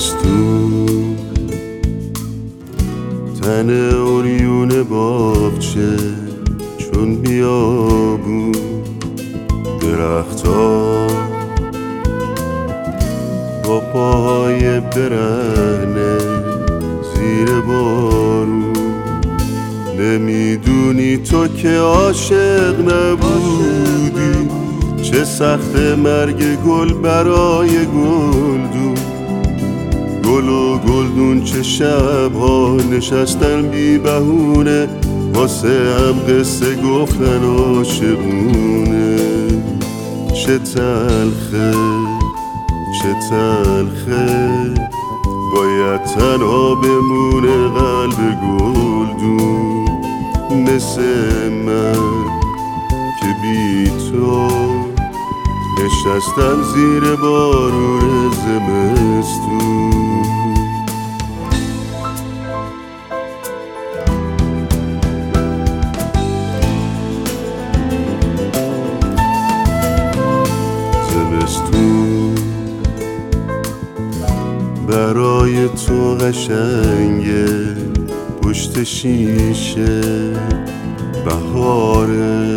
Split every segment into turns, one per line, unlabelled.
زمستون تن عریون باغچه چون بیابون، درخت‌ها با پاهای برهنه زیر بارون. نمیدونی تو که عاشق نبودی، چه سخت مرگ گل برای گلدون. گل و گلدون چه شبها نشستن بی بهونه، واسه هم قصه گفتن عاشقونه. چه تلخه چه تلخه، باید تنها بمونه قلب گلدون. مثل من که بی تو نشستم زیر بارون زمستون. زمستون برای تو قشنگه، پشت شیشه بهاره.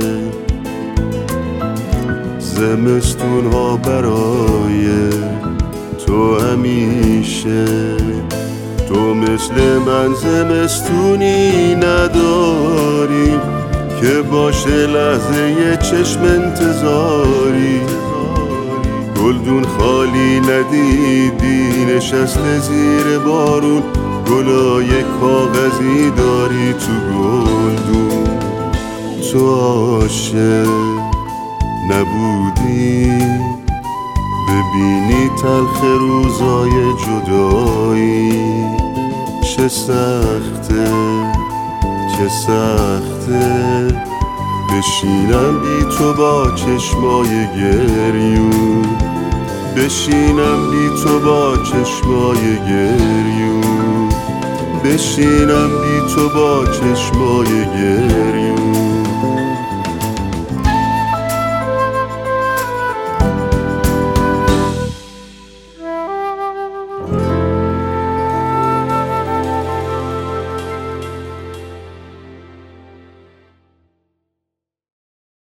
زمستون ها برای تو همیشه، تو مثل من زمستونی نداری که باشه لحظه چشم انتظاری. گلدون خالی ندیدی نشسته زیر بارون، گلای کاغذی داری تو گلدون. تو عاشق نبودی ببینی تلخ روزای جدایی. چه سخته چه سخته، بشینم بی تو با چشمای گریون. بشینم بی تو با چشمای گریون. بشینم بی تو با چشمای گریون.